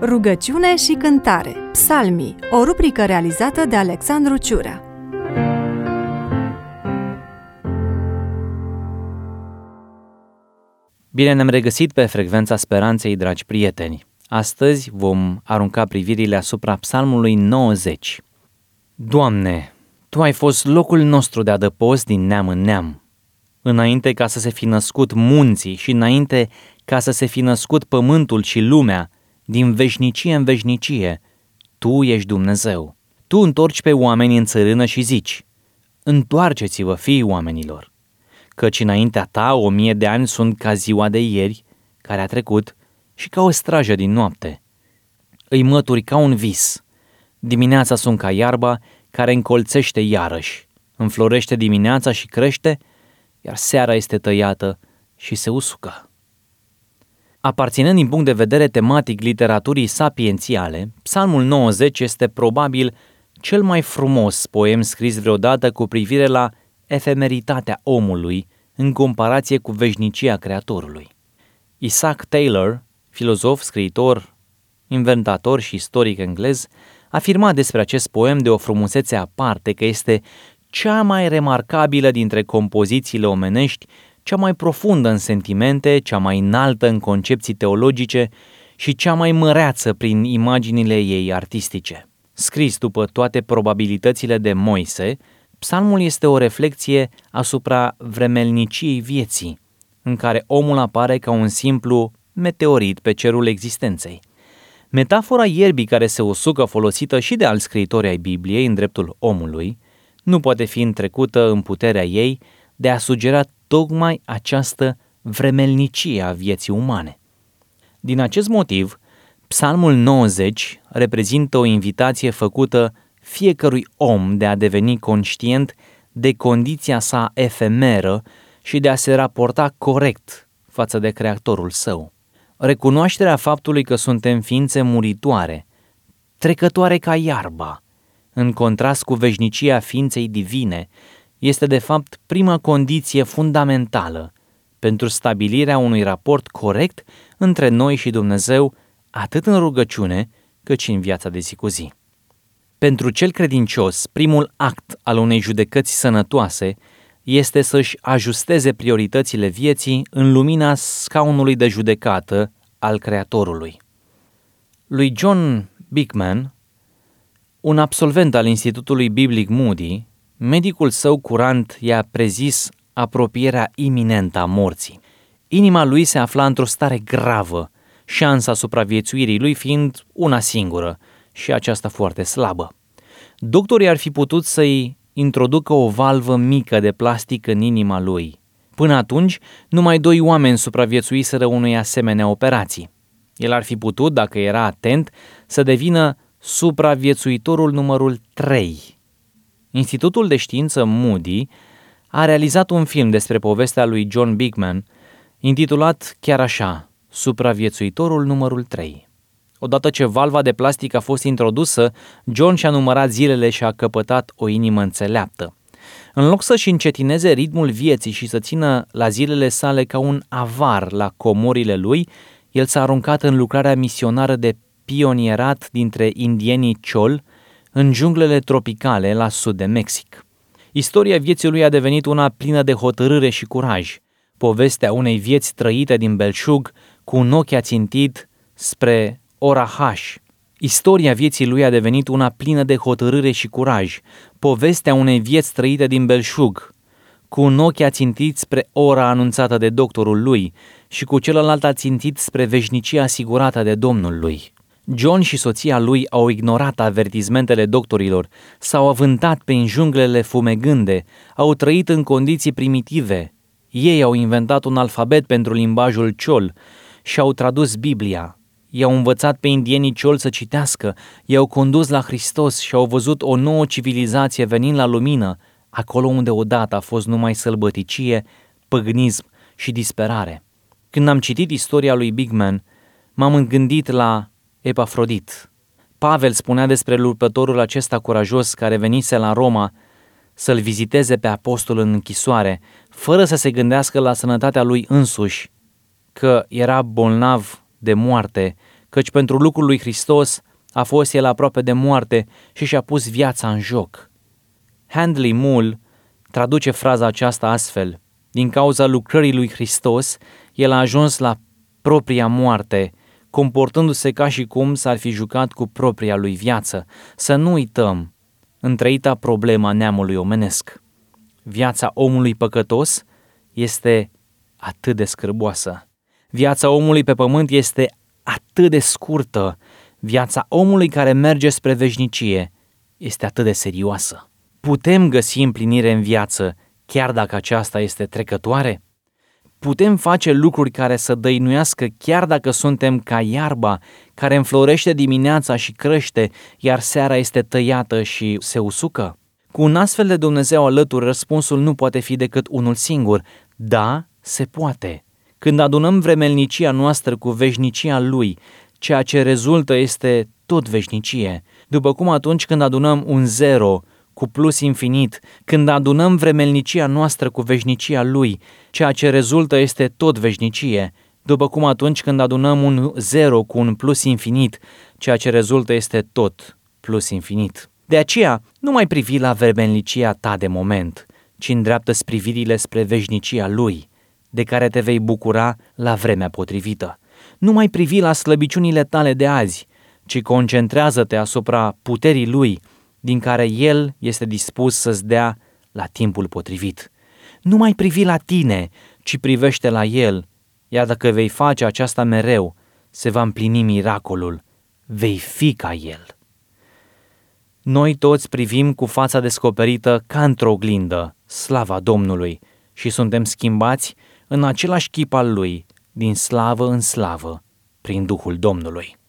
Rugăciune și cântare. Psalmii, o rubrică realizată de Alexandru Ciurea. Bine ne-am regăsit pe Frecvența Speranței, dragi prieteni. Astăzi vom arunca privirile asupra Psalmului 90. Doamne, Tu ai fost locul nostru de adăpost din neam în neam. Înainte ca să se fi născut munții și înainte ca să se fi născut pământul și lumea, din veșnicie în veșnicie, Tu ești Dumnezeu. Tu întorci pe oameni în țărână și zici: întoarceți-vă, fiii oamenilor, căci înaintea Ta 1000 de ani sunt ca ziua de ieri, care a trecut, și ca o strajă din noapte. Îi mături ca un vis. Dimineața sunt ca iarba care încolțește iarăși. Înflorește dimineața și crește, iar seara este tăiată și se usucă. Aparținând din punct de vedere tematic literaturii sapiențiale, Psalmul 90 este probabil cel mai frumos poem scris vreodată cu privire la efemeritatea omului în comparație cu veșnicia Creatorului. Isaac Taylor, filozof, scriitor, inventator și istoric englez, afirma despre acest poem de o frumusețe aparte că este cea mai remarcabilă dintre compozițiile omenești, cea mai profundă în sentimente, cea mai înaltă în concepții teologice și cea mai măreață prin imaginile ei artistice. Scris după toate probabilitățile de Moise, Psalmul este o reflecție asupra vremelniciei vieții, în care omul apare ca un simplu meteorit pe cerul existenței. Metafora ierbii care se usucă, folosită și de alți scriitori ai Bibliei în dreptul omului, nu poate fi întrecută în puterea ei de a sugera tocmai această vremelnicie a vieții umane. Din acest motiv, Psalmul 90 reprezintă o invitație făcută fiecărui om de a deveni conștient de condiția sa efemeră și de a se raporta corect față de Creatorul său. Recunoașterea faptului că suntem ființe muritoare, trecătoare ca iarba, în contrast cu veșnicia ființei divine, este de fapt prima condiție fundamentală pentru stabilirea unui raport corect între noi și Dumnezeu, atât în rugăciune, cât și în viața de zi cu zi. Pentru cel credincios, primul act al unei judecăți sănătoase este să-și ajusteze prioritățile vieții în lumina scaunului de judecată al Creatorului. Lui John Bickman, un absolvent al Institutului Biblic Moody, medicul său curant i-a prezis apropierea iminentă a morții. Inima lui se afla într-o stare gravă, șansa supraviețuirii lui fiind una singură și aceasta foarte slabă. Doctorii ar fi putut să-i introducă o valvă mică de plastic în inima lui. Până atunci, numai 2 oameni supraviețuiseră unei asemenea operații. El ar fi putut, dacă era atent, să devină supraviețuitorul numărul 3. Institutul de știință Moody a realizat un film despre povestea lui John Bickman, intitulat chiar așa, Supraviețuitorul numărul 3. Odată ce valva de plastic a fost introdusă, John și-a numărat zilele și a căpătat o inimă înțeleaptă. În loc să-și încetineze ritmul vieții și să țină la zilele sale ca un avar la comorile lui, el s-a aruncat în lucrarea misionară de pionierat dintre indienii Chol în junglele tropicale la sud de Mexic. Istoria vieții lui a devenit una plină de hotărâre și curaj, povestea unei vieți trăite din belșug cu un ochi ațintit spre Orahaș. Istoria vieții lui a devenit una plină de hotărâre și curaj, povestea unei vieți trăite din belșug, cu un ochi ațintit spre ora anunțată de doctorul lui și cu celălalt ațintit spre veșnicia asigurată de Domnul lui. John și soția lui au ignorat avertizmentele doctorilor, s-au avântat prin junglele fumegânde, au trăit în condiții primitive. Ei au inventat un alfabet pentru limbajul Chol și au tradus Biblia. I-au învățat pe indienii Chol să citească, i-au condus la Hristos și au văzut o nouă civilizație venind la lumină, acolo unde odată a fost numai sălbăticie, păgânism și disperare. Când am citit istoria lui Bickman, m-am gândit la Epafrodit. Pavel spunea despre luptătorul acesta curajos care venise la Roma să-l viziteze pe apostol în închisoare, fără să se gândească la sănătatea lui însuși, că era bolnav de moarte, căci pentru lucrul lui Hristos a fost el aproape de moarte și și-a pus viața în joc. Handley Moule traduce fraza aceasta astfel: din cauza lucrării lui Hristos, el a ajuns la propria moarte, comportându-se ca și cum s-ar fi jucat cu propria lui viață. Să nu uităm întreita problema neamului omenesc. Viața omului păcătos este atât de scârboasă. Viața omului pe pământ este atât de scurtă. Viața omului care merge spre veșnicie este atât de serioasă. Putem găsi împlinire în viață chiar dacă aceasta este trecătoare? Putem face lucruri care să dăinuiască chiar dacă suntem ca iarba care înflorește dimineața și crește, iar seara este tăiată și se usucă? Cu un astfel de Dumnezeu alături, răspunsul nu poate fi decât unul singur: da, se poate. Când adunăm vremelnicia noastră cu veșnicia Lui, ceea ce rezultă este tot veșnicie. După cum atunci când adunăm un zero cu plus infinit, când adunăm vremelnicia noastră cu veșnicia Lui, ceea ce rezultă este tot veșnicie. După cum atunci când adunăm un zero cu un plus infinit, ceea ce rezultă este tot plus infinit. De aceea, nu mai privi la vremelnicia ta de moment, ci îndreaptă-ți privirile spre veșnicia Lui, de care te vei bucura la vremea potrivită. Nu mai privi la slăbiciunile tale de azi, ci concentrează-te asupra puterii Lui, din care El este dispus să-ți dea la timpul potrivit. Nu mai privi la tine, ci privește la El, iar dacă vei face aceasta mereu, se va împlini miracolul, vei fi ca El. Noi toți privim cu fața descoperită ca într-o oglindă slava Domnului și suntem schimbați în același chip al Lui, din slavă în slavă, prin Duhul Domnului.